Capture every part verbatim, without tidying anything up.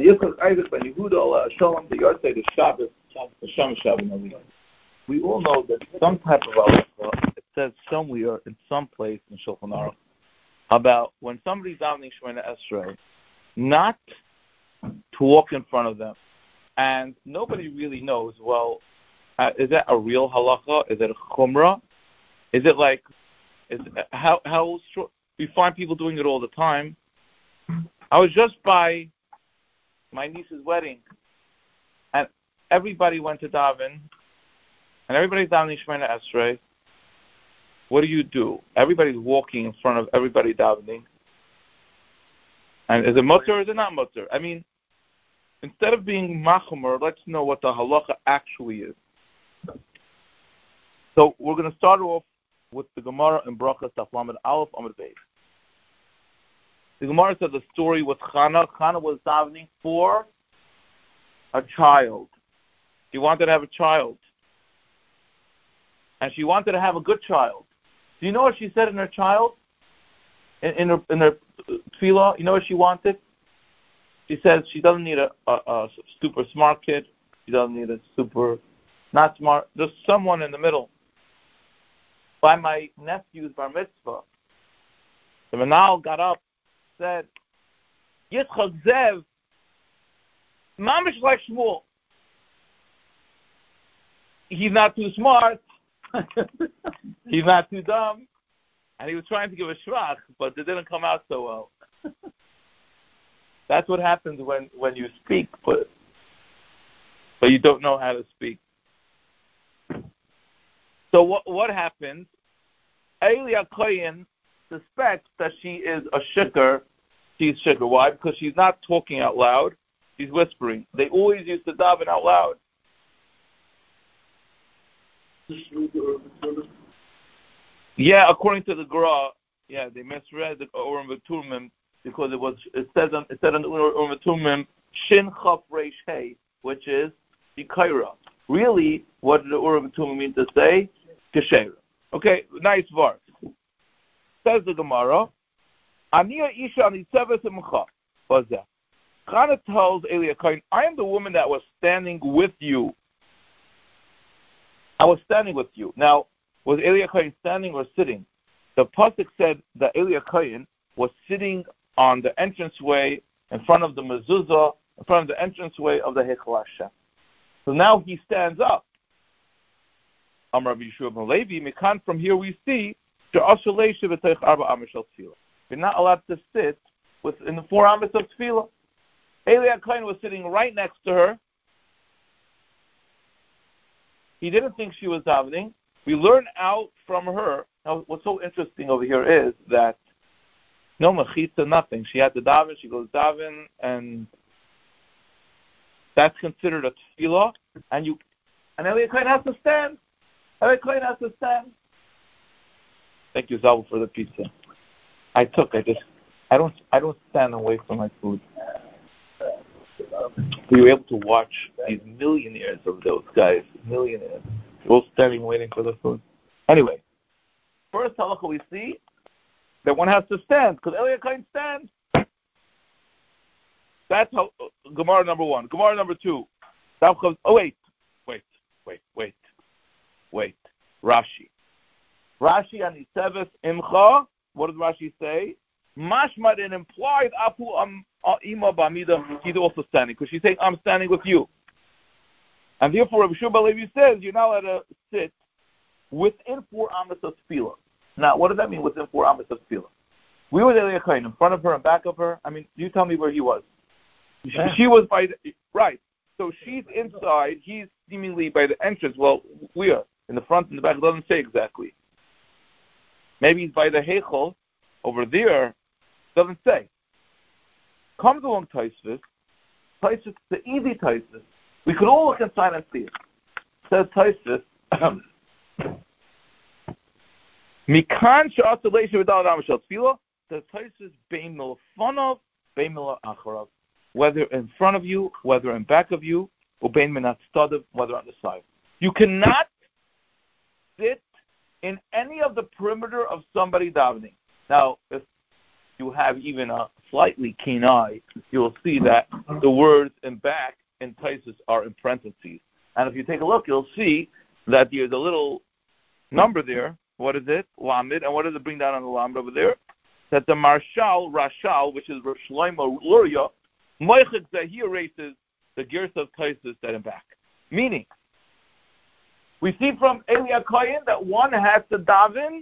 Yitzchak, Isaac, Ben Yehuda, Allah, Shalom, the Yard the Shabbos, the Shem Shabbat. We all know that some type of halacha, it says somewhere in some place in Shulchan Aruch about when somebody's davening Shemona Esrei, not to walk in front of them, and nobody really knows. Well, uh, is that a real halacha? Is it a chumrah? Is it like is how how short? We find people doing it all the time. I was just by my niece's wedding, and everybody went to daven, and everybody's davening Shemona Esrei. What do you do? Everybody's walking in front of everybody davening. And is it mutter or is it not mutter? I mean, instead of being machumer, let's know what the halacha actually is. So we're going to start off with the Gemara in Brachas Daf Lamed Aleph Amud Beis. The Gemara says the story with Chana. Chana was davening for a child. She wanted to have a child. And she wanted to have a good child. Do you know what she said in her child? In, in her in her tefillah, you know what she wanted? She says she doesn't need a, a, a super smart kid. She doesn't need a super not smart. Just someone in the middle. By my nephew's bar mitzvah, the Manal got up, said, Yitzchak Zev, mamish like Shmuel. He's not too smart. He's not too dumb. And he was trying to give a shvach, but it didn't come out so well. That's what happens when, when you speak, but, but you don't know how to speak. So what what happens? Eli HaKohen suspects that she is a shikar. She's shikar. Why? Because she's not talking out loud. She's whispering. They always used to daven out loud. Yeah, according to the Gra, yeah, they misread the Urim V'Tumim because it was it says on, it said on the Urim V'Tumim Shin Chaf Reish Hey, which is Yikaira. Really, what did the Urim V'Tumim mean to say? Kesher. Okay, nice verse. Says the Gemara, Aniya Isha Anitzevas Imcha. What's that? Chana tells Eli HaKohen, I am the woman that was standing with you. I was standing with you. Now, was Eli HaKohen standing or sitting? The pasuk said that Eli HaKohen was sitting on the entranceway in front of the mezuzah, in front of the entranceway of the Heichal Hashem. So now he stands up. Amar Rabbi Yeshua ben Levi, Mikan, from here we see we're not allowed to sit within the four amas of tefillah. Eli HaKohen was sitting right next to her. He didn't think she was davening. We learn out from her. Now, what's so interesting over here is that no mechitza, nothing. She had to daven. She goes daven, and that's considered a tefillah. And you, and Eli HaKohen has to stand. Eli HaKohen has to stand. Thank you, Zal, for the pizza. I took. I just. I don't. I don't stand away from my food. We were able to watch these millionaires of those guys. Millionaires. They're all standing waiting for the food. Anyway, first halacha we see that one has to stand because Eli HaKohen stands. That's how uh, Gemara number one. Gemara number two. Oh wait, wait, wait, wait, wait. Rashi. Rashi Aniseves Imcha. What does Rashi say? Mashmad, it implied Apu Ima Bamida. He's also standing because she's saying I'm standing with you. And therefore, Rabbi Shua ben Levi says you're not allowed to sit within four amas of tefillah. Now, what does that mean within four amas of tefillah? We were Eli HaKohen in front of her and back of her. I mean, you tell me where he was. Yeah. She was by the, right. So she's inside. He's seemingly by the entrance. Well, we are in the front and the back. It doesn't say exactly. Maybe he's by the heichal over there. Doesn't say. Comes along Taisvis. Taisvis, the easy Taisvis. We could all look inside and see it. Says Taisvis. Mikan she'asa leisha v'dal adam shel tefillah. Says Taisvis bein milfanov, bein milacharav. Whether in front of you, whether in back of you, or bein minat stadav, whether on the side. You cannot sit in any of the perimeter of somebody davening. Now, if you have even a slightly keen eye, you'll see that the words in back in Taisus are in parentheses. And if you take a look, you'll see that there's a little number there. What is it? Lamed. And what does it bring down on the Lamed over there? That the Marshal, Rashal, which is Rav Shlomo Luria, Moichik, that he erases the gears of Taisus that in back. Meaning, we see from Eli Kohen that one has to daven.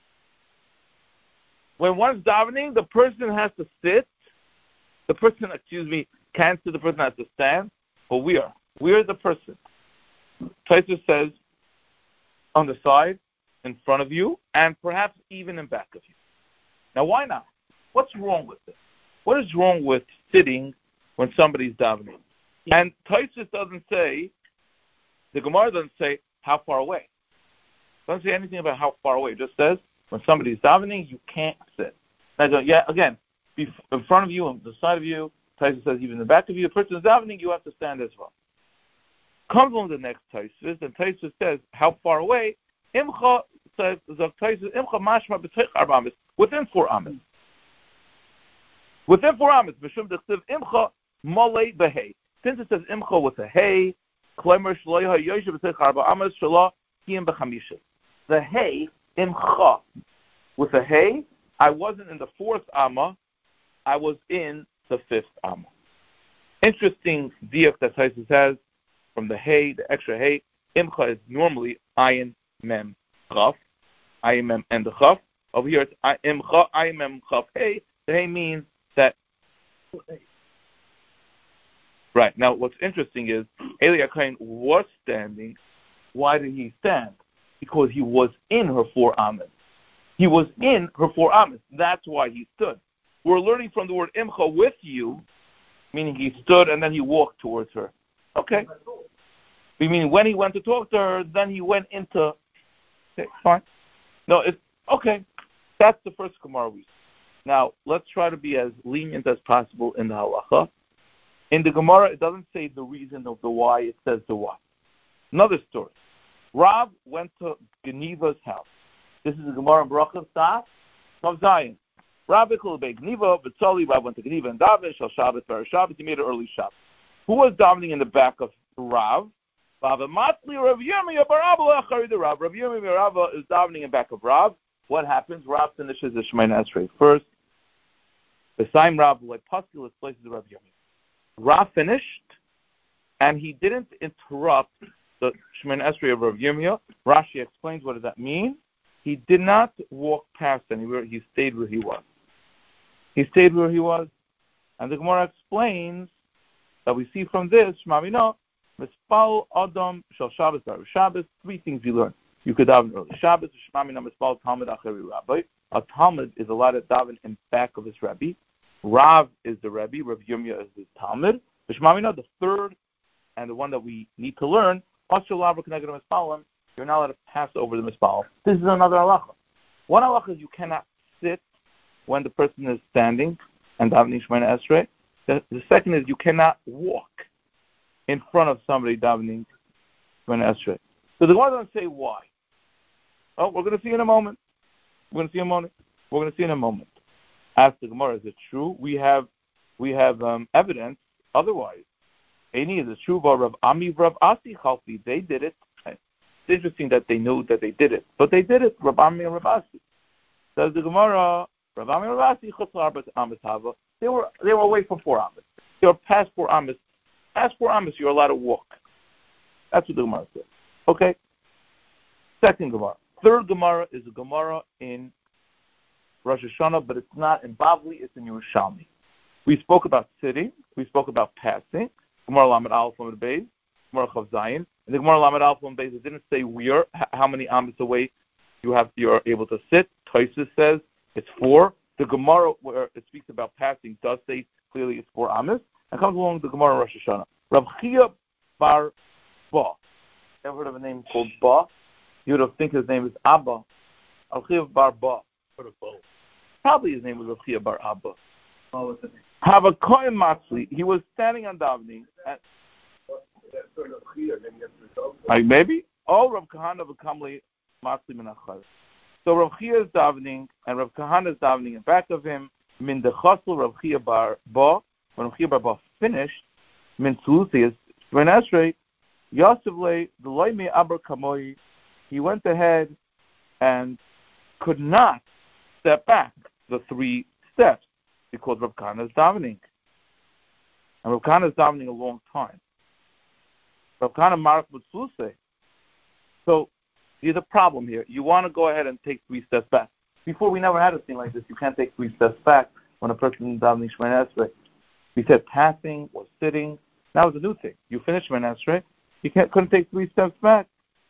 When one's davening, the person has to sit. The person, excuse me, can't sit. The person has to stand. But we are. We are the person. Taisus says, on the side, in front of you, and perhaps even in back of you. Now, why not? What's wrong with it? What is wrong with sitting when somebody's davening? And Taisus doesn't say, the Gemara doesn't say how far away. It doesn't say anything about how far away. It just says when somebody's davening, you can't sit. Now, yeah, again, in front of you, on the side of you, Taisus says even in the back of you, the person is davening, you have to stand as well. Comes along the next Taisus, and Taisus says how far away. Imcha says Taisus Imcha mashma b'teich arba amis, within four amis. Within four amis, b'shum d'chsiv Imcha malei b'hei. Since it says Imcha with a hey, Klemer shloiha yoshe b'teich arba amis shalah kiyim b'chamisha. The hey Imcha with a hey, I wasn't in the fourth amma, I was in the fifth amma. Interesting diak that Taisus has from the hey, the extra hey. Imcha is normally ayin mem chaf, ayin mem and the chaf. Over here it's imcha ayin mem chaf hey. The hey means that. Right now, what's interesting is Eli Kohen was standing. Why did he stand? Because he was in her four amas. He was in her four amas. That's why he stood. We're learning from the word imcha with you, meaning he stood and then he walked towards her. Okay. We mean when he went to talk to her, then he went into. Okay, fine. No, it's okay. That's the first Gemara we see. Now let's try to be as lenient as possible in the halacha. In the Gemara, it doesn't say the reason of the why; it says the why. Another story. Rav went to Geniva's house. This is the Gemara in Brachos Taf of Zion. Rav Ichul Bei Geniva, B'tzali. Rav went to Geniva and Daven. Shal Shabbos, Bar Shabbos. He made an early Shabbos. Who was davening in the back of Rav? Rav Matli Rav Yirmiyah Bar Abba Achari the Rav. Rav Yirmiyah Bar Abba is davening in back of Rav. What happens? Rav finishes the Shemoneh Esrei first. The same Rav like Paskil places the Rav Yirmiyah. Rav finished, and he didn't interrupt the Shemoneh Esrei of Rav Yirmiyah. Rashi explains what does that mean. He did not walk past anywhere. He stayed where he was. He stayed where he was, and the Gemara explains that we see from this Shmamino Mispal Adam Shal Shabbos Bar Shabbos. Three things you learn. You could daven early Shabbos. Shmamino Mispal Talmud Achari Rabbi. A Talmud is allowed to daven in back of his Rabbi. Rav is the Rebbe, Rav Yirmiyah is his Talmud. The Shmamina, the third, and the one that we need to learn, you're not allowed to pass over the Mispalim. This is another halacha. One halacha is you cannot sit when the person is standing and davening Shemoneh Esrei. The, the second is you cannot walk in front of somebody davening Shemoneh Esrei. So the Gemara doesn't say why. Oh, we're going to see in a moment. We're going to see in a moment. We're going to see in a moment. Ask the Gemara, is it true? We have we have um, evidence otherwise. Any is it true about Rav Ami, Rav Asi Chalfi? They did it. It's interesting that they knew that they did it, but they did it. Rav Ami and Rav Asi. Says the Gemara, Rav Ami and Rav Asi Chutzar Amis Hava. They were they were away from four Amis. They were past four Amis. Past four Amis, you're allowed to walk. That's what the Gemara says. Okay. Second Gemara. Third Gemara is a Gemara in Rosh Hashanah, but it's not in Bavli, it's in Yerushalmi. We spoke about sitting, we spoke about passing, Gemara Lamed Aleph Lamed Beis, Gemara Chav Zayin, and the Gemara Lamed Aleph Lamed Beis, it didn't say where, how many amas away you have, you're able to sit. Taisus says it's four. The Gemara, where it speaks about passing, does say clearly it's four amas, and comes along the Gemara Rosh Hashanah. Rav Chia Bar Ba. Ever heard of a name called Ba? You would think his name is Abba. Rav Chia Bar Ba. Probably his name was Rav Chia Bar Abba. Havakoyim Matzli. He was standing on davening. Like maybe. Oh, Rav Kahana V'Kamli Matzli Menachar. So Rav Chia is davening, and Rav Kahana is davening in back of him, min the chasl Rav Chia bar ba, when Rav Chia bar ba finished, min tzuluthi, Shemon Esrei, Yosef the loyme aber kamoi, he went ahead and could not step back the three steps because Rav Kahana is davening. And Rav Kahana is davening a long time. Rav Kahana mark with Tzlusei. So there's a problem here. You want to go ahead and take three steps back. Before, we never had a thing like this. You can't take three steps back when a person is davening Shemon Esrei. We said passing or sitting. That was a new thing. You finish Shemon Esrei, you can't, couldn't take three steps back.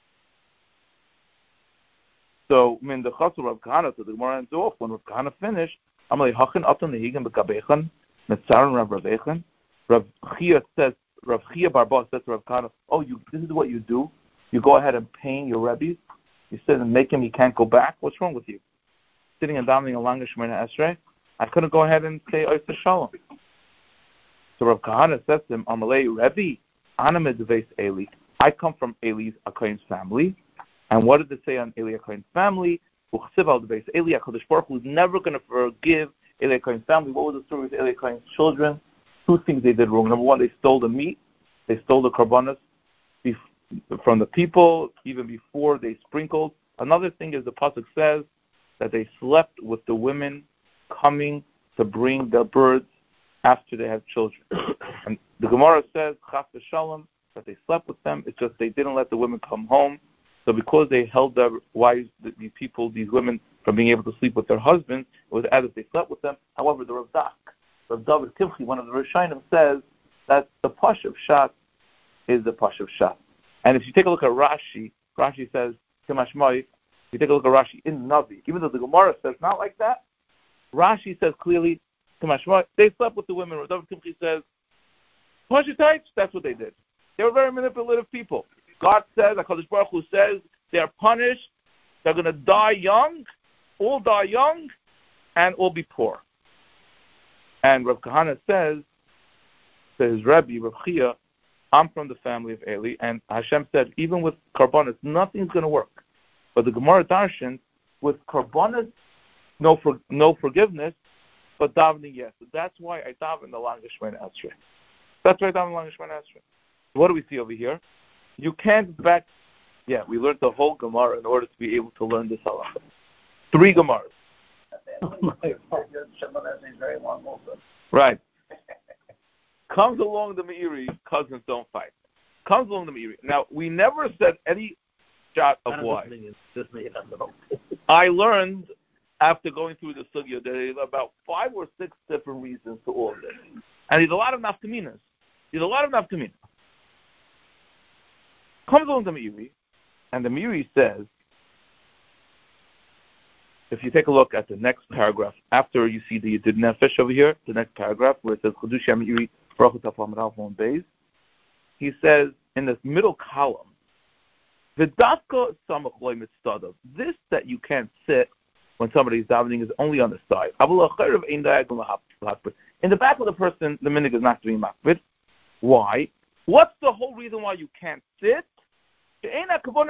So, min the chasur Rav Kahana, so the Gemara ends off, when Rav Kahana finished, Amalei hachin aton nehigim bekabechan, netzaron Rav Ravechan. Rav Chia says, Rav Chia Barba says to Rav Kahana, oh, you, this is what you do? You go ahead and pain your Rebbe? You sit and make him, he can't go back? What's wrong with you? Sitting and davening along Shemona Esrei? I couldn't go ahead and say Oysa Shalom. So Rav Kahana says to him, Amalei Rebbe, Ana medveis Eli. I come from Eli's Akain's family. And what did it say on Eli Akain's family? Eli HaKadosh Baruch Hu is never going to forgive Eli Akain's family. What was the story with Eli Akain's children? Two things they did wrong. Number one, they stole the meat. They stole the karbanos from the people, even before they sprinkled. Another thing is the pasuk says that they slept with the women coming to bring the birds after they had children. And the Gemara says, Chas v'shalom, that they slept with them. It's just they didn't let the women come home. So because they held their wives, these people, these women, from being able to sleep with their husbands, it was as if they slept with them. However, the Rav Dak, Rav David Kimchi, one of the Rishonim, says that the Pash of Shat is the Pash of Shat. And if you take a look at Rashi, Rashi says, Kimashmai, if you take a look at Rashi in Navi, even though the Gemara says not like that, Rashi says clearly, Kimashmai, they slept with the women. Rav David Kimchi says, Pashatayich, that's what they did. They were very manipulative people. God says, HaKadosh Baruch Hu says, they're punished, they're going to die young, all die young, and all be poor. And Rav Kahana says to his Rebbe, Rav Chia, I'm from the family of Eli, and Hashem said, even with karbanos, nothing's going to work. But the Gemara Darshan, with karbanos, no for, no forgiveness, but davening, yes. So that's why I daven the Lang Shemona Esrei. That's why I daven the Lang Shemona Esrei. What do we see over here? You can't back. Yeah, we learned the whole Gemara in order to be able to learn this halacha. Three Gemaras. Right. Comes along the Meiri, cousins don't fight. Comes along the Meiri. Now, we never said any shot of why. I learned after going through the sugya that there's about five or six different reasons to all of this. And there's a lot of nafkaminas. There's a lot of nafkaminas. Comes along the Meiri, and the Meiri says, if you take a look at the next paragraph, after you see the Yedid Nefesh over here, the next paragraph, where it says, Chedush HaMeiri, Baruch Hu Taflam Rav Mon Beis, he says, in this middle column, V'dafka samach loy mitzadav. This that you can't sit when somebody's davening is only on the side. In the back of the person, the minhag is not doing makbid. Why? What's the whole reason why you can't sit? You're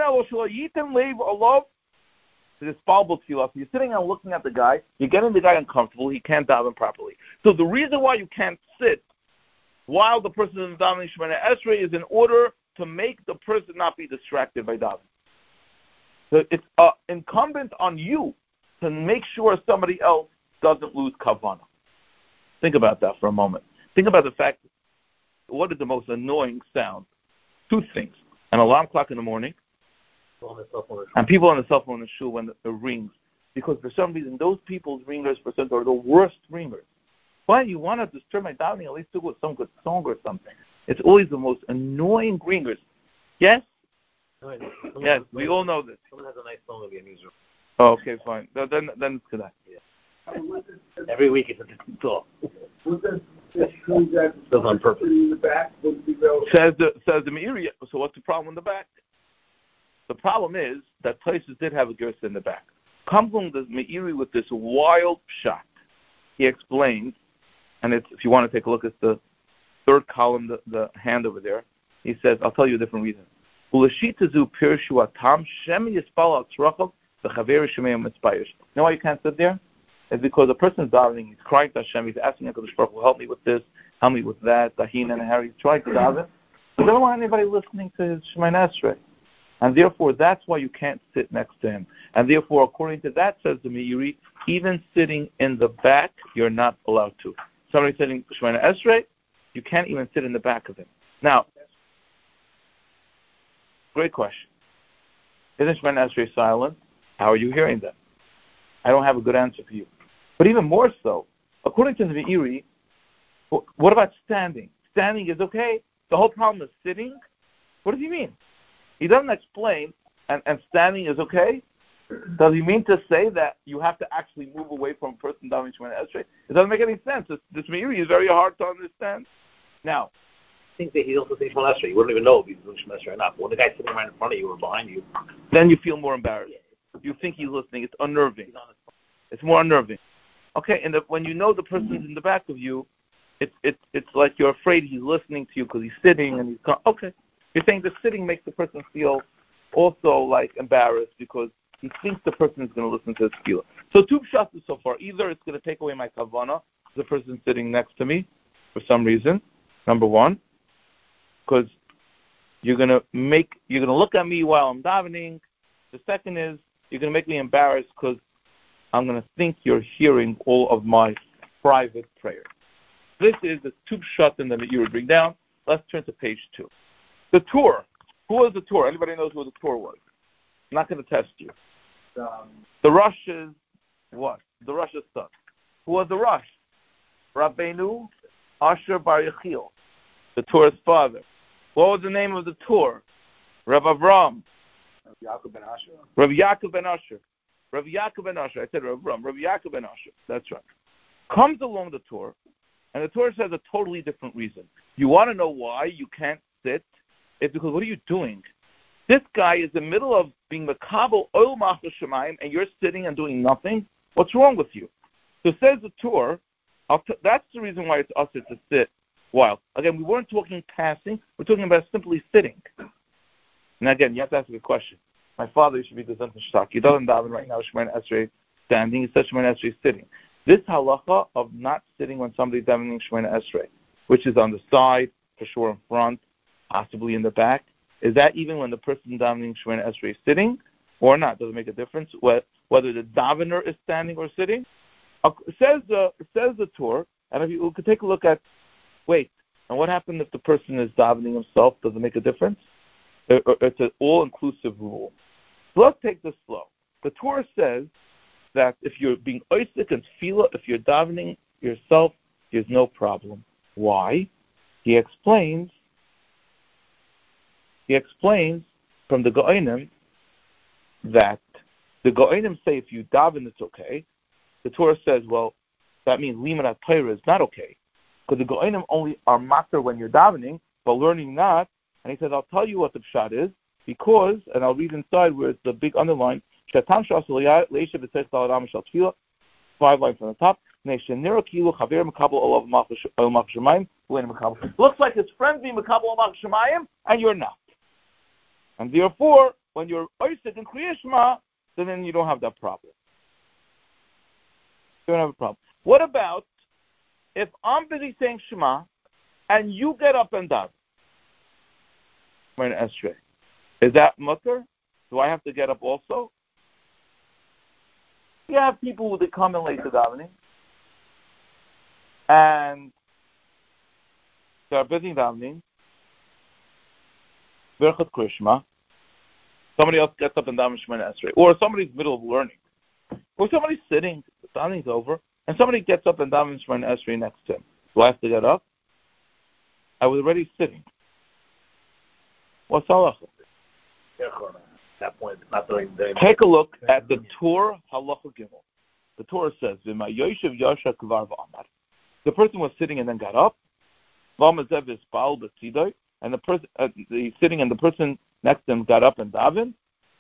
sitting and looking at the guy. You're getting the guy uncomfortable. He can't daven properly. So the reason why you can't sit while the person is davening Shemona Esrei is in order to make the person not be distracted by davening. So it's uh, incumbent on you to make sure somebody else doesn't lose kavanah. Think about that for a moment. Think about the fact, what is the most annoying sound? Two things. An alarm clock in the morning, and people on the cell phone in the shul when it rings. Because for some reason, those people's ringers percent are the worst ringers. Why? You want to disturb my davening, at least do it with some good song or something. It's always the most annoying ringers. Yes? No, yes, we all know this. Someone has a nice song of your newsroom. Oh, okay, fine. Then, then, then it's good. Yeah. Every week it's a different song. Does on purpose. Says the says the Meiri. So what's the problem in the back? The problem is that places did have a gersa in the back. Comes along the Meiri with this wild shot. He explains, and it's, if you want to take a look at the third column, the, the hand over there, he says, I'll tell you a different reason. Now why you can't sit there? is because the person's davening, he's crying to Hashem, he's asking HaKadosh Baruch Hu, help me with this, help me with that, Tahin and Harry, he's trying to daven. He doesn't want anybody listening to his Shemoneh Esrei. And therefore, that's why you can't sit next to him. And therefore, according to that, says the Meiri, even sitting in the back, you're not allowed to. Somebody sitting Shemoneh Esrei, you can't even sit in the back of him. Now, great question. Isn't Shemoneh Esrei silent? How are you hearing them? I don't have a good answer for you. But even more so, according to the Meiri, what about standing? Standing is okay. The whole problem is sitting. What does he mean? He doesn't explain, and, and standing is okay. Does he mean to say that you have to actually move away from a person davening Shemoneh Esrei? It doesn't make any sense. This, this Meiri is very hard to understand. Now, I think that he's also saying Shemoneh Esrei. You wouldn't even know if he's doing Shemoneh Esrei or not. But when the guy's sitting right in front of you or behind you, then you feel more embarrassed. You think he's listening. It's unnerving. It's more unnerving. Okay, and the, when you know the person's in the back of you, it's it's it's like you're afraid he's listening to you because he's sitting and he's gone. Okay. You're saying the sitting makes the person feel also like embarrassed because he thinks the person is going to listen to his tefillah. So two pshatos so far. Either it's going to take away my kavanah, the person sitting next to me, for some reason. Number one, because you're going to make you're going to look at me while I'm davening. The second is you're going to make me embarrassed because I'm going to think you're hearing all of my private prayer. This is the two pshatim that you would bring down. Let's turn to page two. The tour. Who was the tour? Anybody knows who the tour was? I'm not going to test you. Um, the Rosh's what? The Rosh's son. Who was the Rosh? Rabbeinu Asher Bar Yechiel, the tour's father. What was the name of the tour? Rav Avram. Rabbi Yaakov ben Asher. Rabbi Yaakov ben Asher. Rabbi Yaakov ben Asher. I said Rav Avram. Rabbi Yaakov ben Asher. That's right. Comes along the tour, and the tour says a totally different reason. You want to know why you can't sit? It's because what are you doing? This guy is in the middle of being Makabel Oil Machal Shemayim, and you're sitting and doing nothing. What's wrong with you? So says the tour. I'll t- that's the reason why it's usher to sit. While again, we weren't talking passing. We're talking about simply sitting. And again, you have to ask a question. My father used to be the Zant Shtak. He doesn't daven right now. Shemoneh Esrei standing. He says Shemoneh Esrei sitting. This halacha of not sitting when somebody's davening Shemoneh Esrei, which is on the side, for sure in front, possibly in the back, is that even when the person davening Shemoneh Esrei is sitting or not? Does it make a difference whether the davener is standing or sitting? It says the it says the tour, and if you could take a look at, wait, and what happened if the person is davening himself? Does it make a difference? It's an all-inclusive rule. So let's take this slow. The Torah says that if you're being oisik and tefillah, if you're davening yourself, there's no problem. Why? He explains. He explains from the Go'anim that the Go'anim say if you daven, it's okay. The Torah says, well, that means limanat Torah is not okay, because the Go'anim only are matter when you're davening, but learning not. And he says, I'll tell you what the pshat is, because, and I'll read inside where it's the big underline, five lines from the top. Looks like his friend being Makabel Al Shemayim, and you're not. And therefore, when you're oisik in Kriyas Shema, then you don't have that problem. You don't have a problem. What about if I'm busy saying Shema, and you get up and daven? Is that mutter? Do I have to get up also? You have people who they come in late to davening, and they're busy davening. Birchat Krishma. Somebody else gets up and davens Shemoneh Esrei, or somebody's in the middle of learning, or somebody's sitting, the davening's over, and somebody gets up and davens Shemoneh Esrei next to him. Do I have to get up? I was already sitting. What's halacha? At that point, not during the day. Take a look at the Torah halacha gimel. The Torah says, "V'ma yoshev yasha kvar v'amar." The person was sitting and then got up. V'amazev ispal b'tzidoi, and the person uh, he's sitting and the person next to him got up and davened.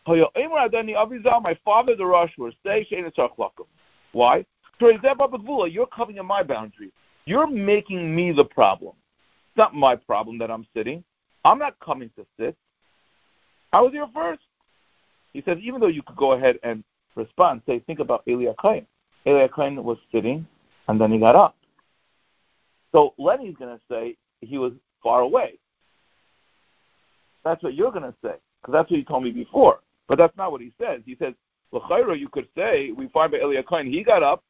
My father, the Rosh, will say, why? You're coming in my boundary. You're making me the problem. It's not my problem that I'm sitting. I'm not coming to sit. I was here first. He says, even though you could go ahead and respond, say, think about Eli HaChaim. Eli Cohen was sitting, and then he got up. So Lenny's going to say he was far away. That's what you're going to say, because that's what you told me before. But that's not what he says. He says, L'chayra, you could say, we find by Eli Cohen, he got up.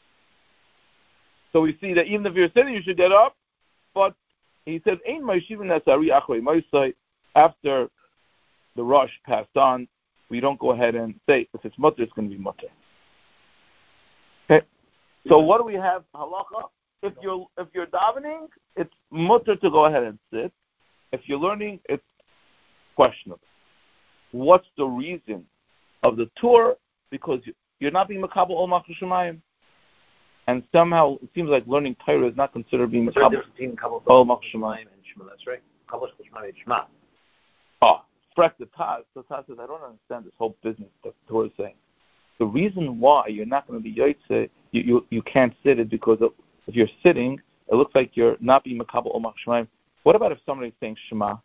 So we see that even if you're sitting, you should get up. But he says, Ein ma'ishivin nasari achrei ma'isai. After the rush passed on, we don't go ahead and say, if it's mutter, it's going to be mutter. Okay? So what do we have? Halacha. If you're, if you're davening, it's mutter to go ahead and sit. If you're learning, it's questionable. What's the reason of the tour? Because you're not being makabel ol malchus shemayim. And somehow it seems like learning Torah is not considered being makabel ol malchus shemayim and Shema. That's right. Kabbalah Shema and Shema. Oh, Frek the Taz. The Taz says, I don't understand this whole business that the Torah is saying. The reason why you're not going to be yotze, you, you you can't sit is because of, if you're sitting, it looks like you're not being makabel ol malchus shemayim. What about if somebody's saying Shema?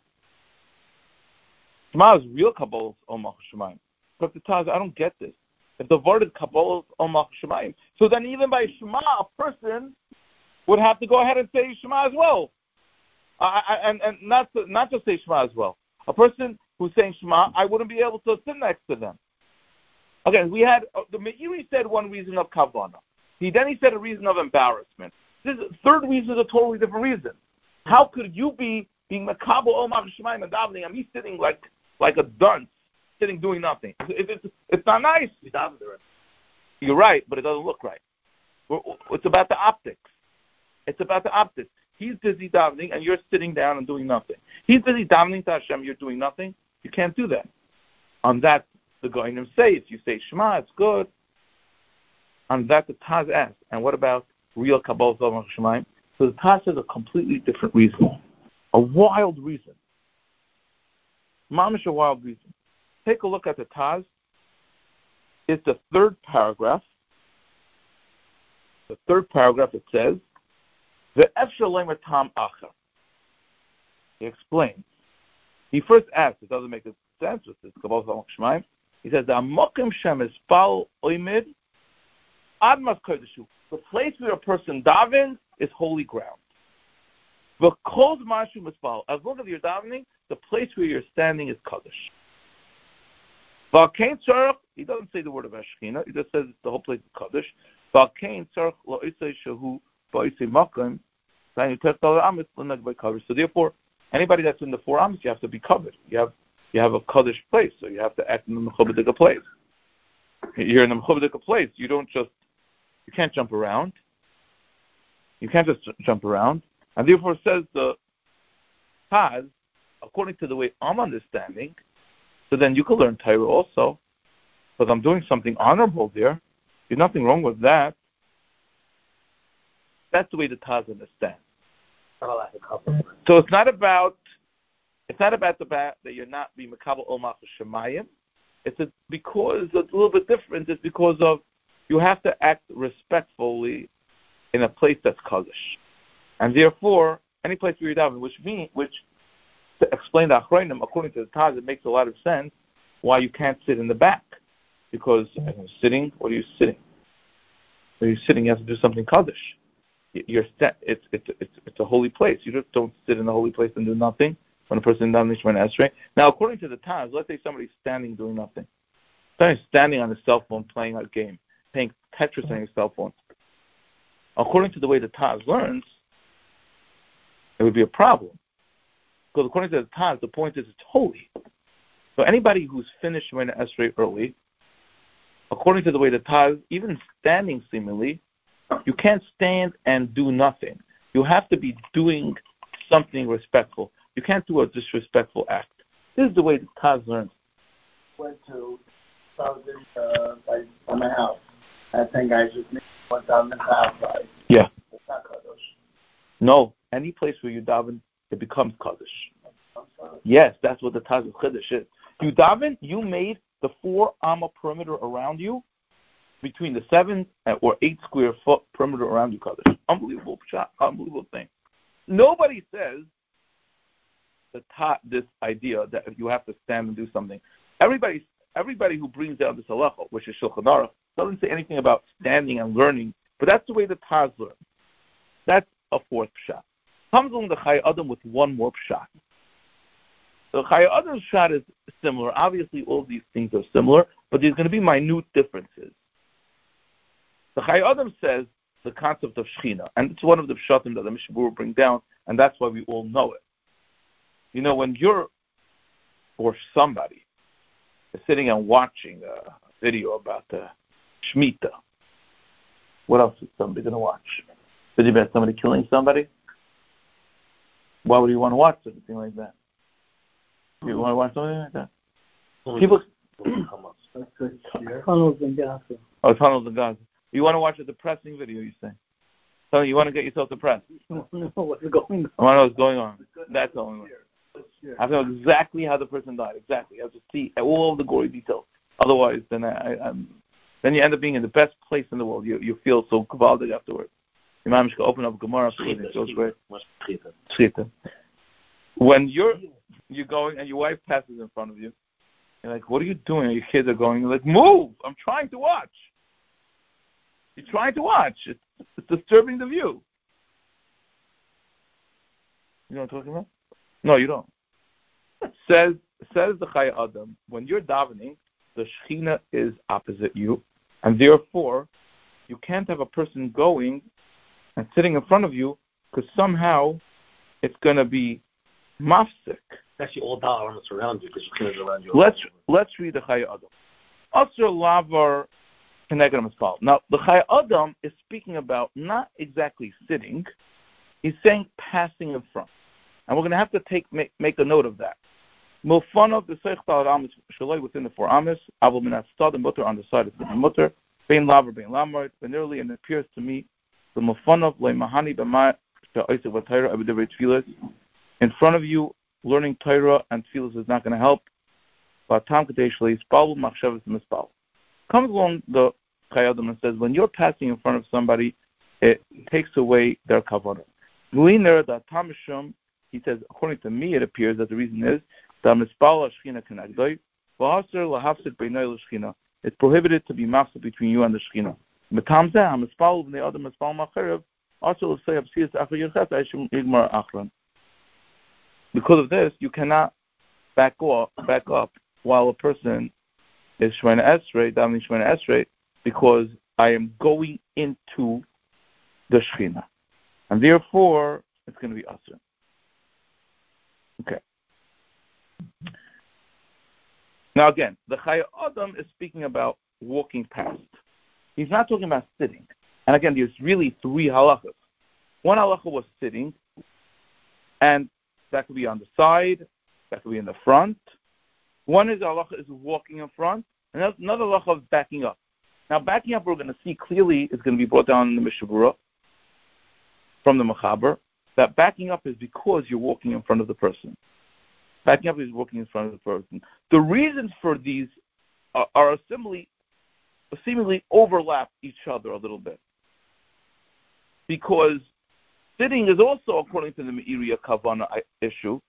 Shema is real kabbalah ol malchus shemayim. Frek the Taz, I don't get this. If the word is kabbalah ol malchus shemayim, so then even by Shema, a person would have to go ahead and say Shema as well, uh, and and not to, not just say Shema as well. A person who's saying Shema, I wouldn't be able to sit next to them. Again, we had uh, the Meiri said one reason of kavanah. He then he said a reason of embarrassment. This third reason is a totally different reason. How could you be being makabel ol malchus shemayim and davening, and me sitting like like a dunce, sitting doing nothing? It, it, it's, it's not nice. You're right, but it doesn't look right. It's about the optics. It's about the optics. He's busy davening, and you're sitting down and doing nothing. He's busy davening to Hashem, you're doing nothing. You can't do that. On that, the Goinim say, if you say Shema, it's good. On that, the Taz asks, and what about real Kabbalah ol malchus shemayim? So the Taz says a completely different reason. A wild reason. Mamish, a wild reason. Take a look at the Taz. It's the third paragraph. The third paragraph, it says, Ve'efshar lemer tam acher. He explains. He first asks, it doesn't make sense with this Kabbalah ol malchus shemayim. He says, Ha'mokim shem is pal oimid admas kodeshu. The place where a person davens is holy ground. V'kol zman shu mispal. As long as you're davening, the place where you're standing is Kaddish. V'alkein tzarech, he doesn't say the word of Hashchina, he just says the whole place is Kaddish. V'alkein tzarech lo isay shehu ba'isay makom, so therefore, anybody that's in the four amos, you have to be covered. You have you have a Kaddish place, so you have to act in the Mechubedika place. You're in the Mechubedika place. You don't just, you can't jump around. You can't just jump around. And therefore says the Taz, according to the way I'm understanding, so then you can learn Torah also, because I'm doing something honorable there. There's nothing wrong with that. That's the way the Taz understands. So it's not about it's not about the fact that you're not being makabel ol malchus shemayim. It's a, because it's a little bit different. It's because of you have to act respectfully in a place that's kaddish, and therefore any place where you're davening, which mean which to explain the achronim, according to the Taz, it makes a lot of sense why you can't sit in the back, because if you're sitting, what are you sitting? When you're sitting, you have to do something kaddish. You're set, it's it's it's it's a holy place. You just don't sit in the holy place and do nothing when a person down Nishman Esrei. Now, according to the Taz, let's say somebody's standing doing nothing. Somebody's standing on his cell phone playing a game, playing Tetris on his cell phone. According to the way the Taz learns, it would be a problem. Because according to the Taz, the point is it's holy. So anybody who's finished Shemona Esrei early, according to the way the Taz, even standing seemingly, you can't stand and do nothing. You have to be doing something respectful. You can't do a disrespectful act. This is the way the Taz learns. Went to, I was in, uh, by, by my house. I had ten guys with me. Went down the outside. Yeah. It's not Kaddish. No. Any place where you daven, it becomes Kaddish. Yes, that's what the Taz of Chiddush is. You daven, you made the four amma perimeter around you, between the seven or eight square foot perimeter around you, Kaddish. Unbelievable shot, unbelievable thing. Nobody says the ta- this idea that you have to stand and do something. Everybody, everybody who brings down this halacha, which is Shulchan Aruch, doesn't say anything about standing and learning, but that's the way the Taz learn. That's a fourth pshat. Comes along the Chai Adam with one more pshat. The Chai Adam's pshat is similar. Obviously, all these things are similar, but there's going to be minute differences. The Chai Adam says the concept of Shechina, and it's one of the pshatim that the Mishnah Berurah bring down, and that's why we all know it. You know, when you're, or somebody, is sitting and watching a video about the Shemitah, what else is somebody going to watch? Video about somebody killing somebody? Why would you want to watch something like that? You want to watch something like that? People. Tunnels in Gaza. Oh, tunnels in Gaza. You want to watch a depressing video, you say? So you want to get yourself depressed. I want to know what's going on. I want to know what's going on. That's the only one. I have to know exactly how the person died. Exactly. I have to see all of the gory details. Otherwise, then I, I, I'm, then you end up being in the best place in the world. You you feel so gewaldig afterwards. Your mom should open up Gemara. It feels great. When you're you're going and your wife passes in front of you, you're like, "What are you doing?" And your kids are going, you're like, "Move! I'm trying to watch." You're trying to watch. It's, it's disturbing the view. You know what I'm talking about? No, you don't. says says the Chai Adam, when you're davening, the Shechina is opposite you, and therefore you can't have a person going and sitting in front of you, because somehow it's going to be mafsik. Actually, all dollars around you because Shechina is around you. Let's let's read the Chai Adam. Asr lavar keneged mispal. Now the Chai Adam is speaking about not exactly sitting; he's saying passing in front. And we're going to have to take make, make a note of that. Milfanov the Seich Tal Amis Shaloi within the four Amis, Avol Minat Stad and Mutter on the side of the Mutter, Bein Laver Bein Lamart, Venerally, and it appears to me the Milfanov Le Mahani Bama Sha'oisek Vatayra Abidavei Tfilas. In front of you, learning Torah and Tfilas is not going to help. Batam Kadesh Leis Balu Machshavas Mispal. Comes along the Chai Adam and says, when you're passing in front of somebody, it takes away their kavanah. Gleiner that Tamishum. He says, according to me, it appears that the reason is that mispal Shechina kenegdoi, v'haser lahafsik beinoi l'Shechina. It's prohibited to be mafsik between you and the Shechina. B'tam zeh hamispal v'nei adam mispal macherev also l'sei absiyas achar yirchet aishim igmar achron. Because of this, you cannot back up, back up while a person is Shemona Esrei, davening Shemona Esrei, because I am going into the Shechina, and therefore it's going to be asur. Okay. Now again, the Chai Adam is speaking about walking past. He's not talking about sitting. And again, there's really three halachas. One halacha was sitting, and that could be on the side, that could be in the front. One is halacha is walking in front, and another halacha is backing up. Now backing up, we're going to see clearly is going to be brought down in the Mishnah Berurah from the Mechaber. That backing up is because you're walking in front of the person. Backing up is walking in front of the person. The reasons for these are, are seemingly, seemingly overlap each other a little bit. Because sitting is also, according to the Meiriya Kavana issue.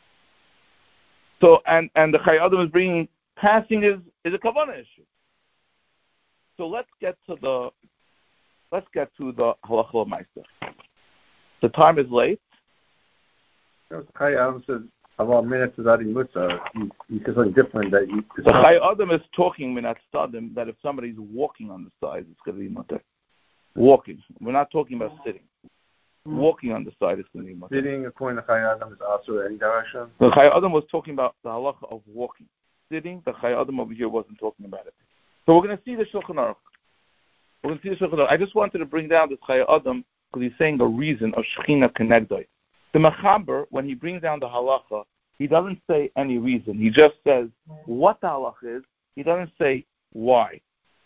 So, and, and the Chai Adam is bringing passing is, is a Kavana issue. So let's get to the let's get to the Halacha Meister. The time is late. Chai Adam says, "Aval minat tzadi mutzah." He says something different. That you. The Chai Adam is talking minat tzadim that if somebody's walking on the side, it's going to be mutter. Walking. We're not talking about sitting. Walking on the side is going to be mutter. Sitting, according to Chai Adam, is also any direction. The Chai Adam was talking about the halacha of walking. Sitting, the Chai Adam over here wasn't talking about it. So we're going to see the Shulchan Aruch. We're going to see the Shulchan Aruch. I just wanted to bring down this Chai Adam because he's saying the reason of Shechina Kenegdoi. The Mechaber, when he brings down the halacha, he doesn't say any reason. He just says what the halacha is. He doesn't say why.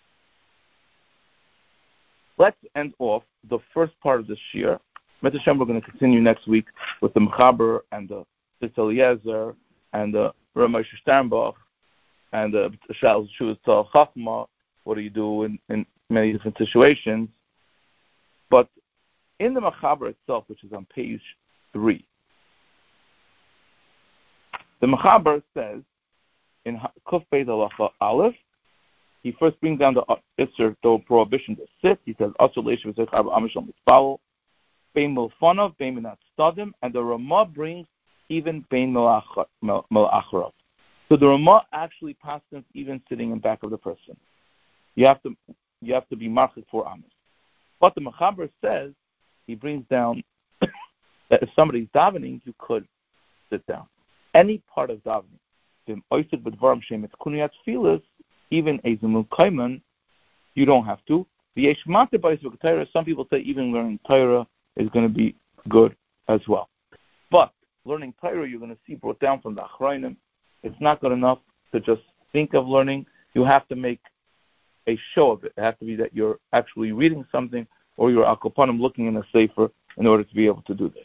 Let's end off the first part of this shir. Mitzvah Shem, we're going to continue next week with the Mechaber and the Tzitz Eliezer and the Ramesh Sternbach and the Shal Shuvas Tzal Chachma. What do you do in, in many different situations? But in the Mechaber itself, which is on page three, the Mechaber says in Kuf Beit Halacha Aleph he first brings down the Isser, the prohibition to sit. He says, Asur Leisha V'Zech Arba Amishal Mitzpalo, Bein Milfonov, Bein Minat Stadim, and the Ramah brings even Bein Melacharav. So the Ramah actually passes even sitting in back of the person. You have to you have to be marked for Amos. But the Mechaber says, he brings down that if somebody's davening, you could sit down. Any part of davening, even a Zimul Kaiman, you don't have to. Some people say even learning Torah is going to be good as well. But learning Torah, you're going to see brought down from the Achrayim. It's not good enough to just think of learning. You have to make a show of it. It has to be that you're actually reading something or you're akopanim looking in a sefer in order to be able to do this.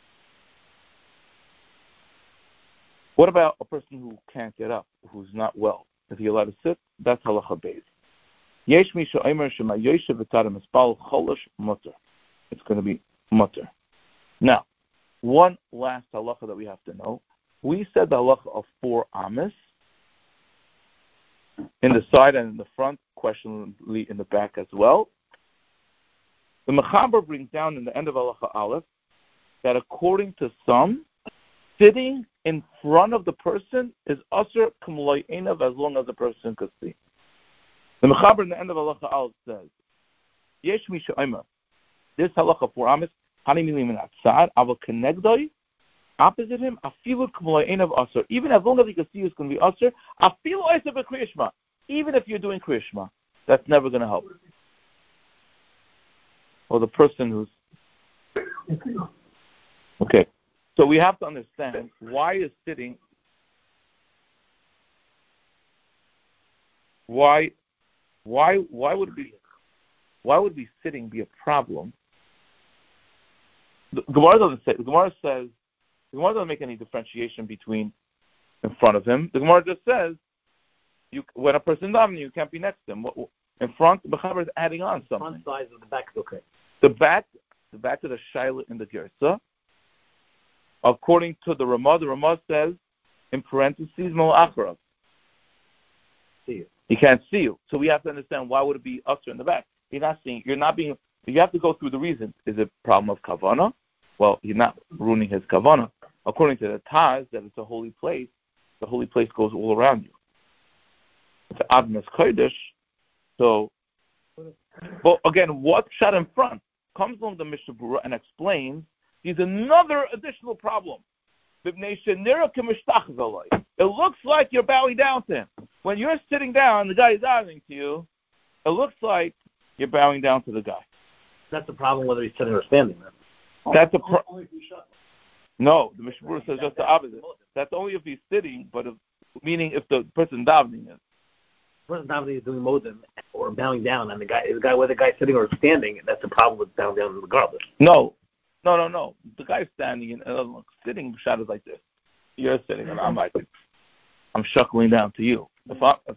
What about a person who can't get up, who's not well? Is he allowed to sit? That's halacha beis. Yesh mi she'omer shema yoshev v'tadam espal cholosh mutter. It's going to be mutter. Now, one last halacha that we have to know. We said the halacha of four amis in the side and in the front, questionably in the back as well. The Mechaber brings down in the end of halacha aleph that according to some, sitting in front of the person is asur k'mloi einav as long as the person could see. The Mechaber in the end of halacha aleph says, Yesh mi she'omer, this halacha for amis, hani milim min atzad, aval kenegdoi, opposite him, afilu k'mloi einav asur. Even as long as he can see, it's going to be asur. Afilu oisav b'kriyas shema. Even if you're doing kriyas shema, that's never going to help. Or the person who's okay. So we have to understand why is sitting, why, why, why would be, why would be sitting be a problem? The Gemara doesn't say. The Gemara says the Gemara doesn't make any differentiation between in front of him. The Gemara just says, you when a person davening, you can't be next to him. In front, the Mechaber is adding on something. Front size of the back is okay. The back, the back of the Shaila in the Gersa. According to the Ramah, the Ramah says, in parentheses, Melacharav. See you. He can't see you. So we have to understand why would it be usher in the back. You're not seeing. You're not being. You have to go through the reason. Is it a problem of kavana? Well, you're not ruining his kavana. According to the Taz, that it's a holy place. The holy place goes all around you. It's Admas Kodesh. So, but again, what shot in front comes along the Mishnah Berurah and explains. He's another additional problem. It looks like you're bowing down to him. When you're sitting down, the guy is bowing to you. It looks like you're bowing down to the guy. That's the problem whether he's sitting or standing. Then. That's a pro- No, the Mishnah Berurah says just the opposite. That's only if he's sitting, but if, meaning if the person davening is. The person davening is doing modim or bowing down, and the guy, the guy, whether the guy's sitting or standing, that's the problem with bowing down regardless. No. No, no, no. The guy's standing and uh, sitting shadows like this. You're sitting and I'm like, I'm shuckling down to you. If I, if,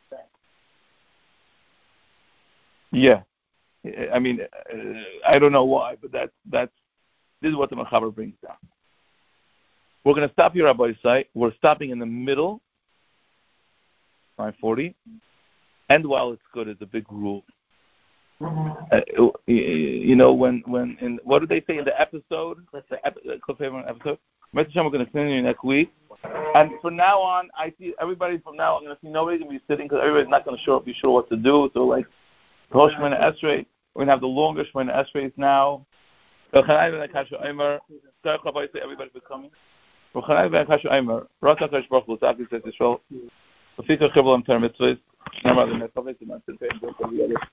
yeah. I mean, uh, I don't know why, but that's, that's, this is what the Mechaber brings down. We're going to stop here, Rabbi Yisai. We're stopping in the middle, nine forty. And while it's good, it's a big rule. Uh, you know, when, when, in, what did they say in the episode? The cliffhanger episode? Mister Shem, we're going to continue next week. And from now on, I see everybody from now on, I'm going to see nobody's going to be sitting because everybody's not going to show up, be sure what to do. So, like, Rosh Shemona Esrei, we're going to have the longest Shemona Esreis now. Everybody for coming. Rata Kash Baruch Hu, Tzaddik Yisrael. V'fikach Chibul Am Ter Mitzvahs. Namar the Netzavah, the Matzah,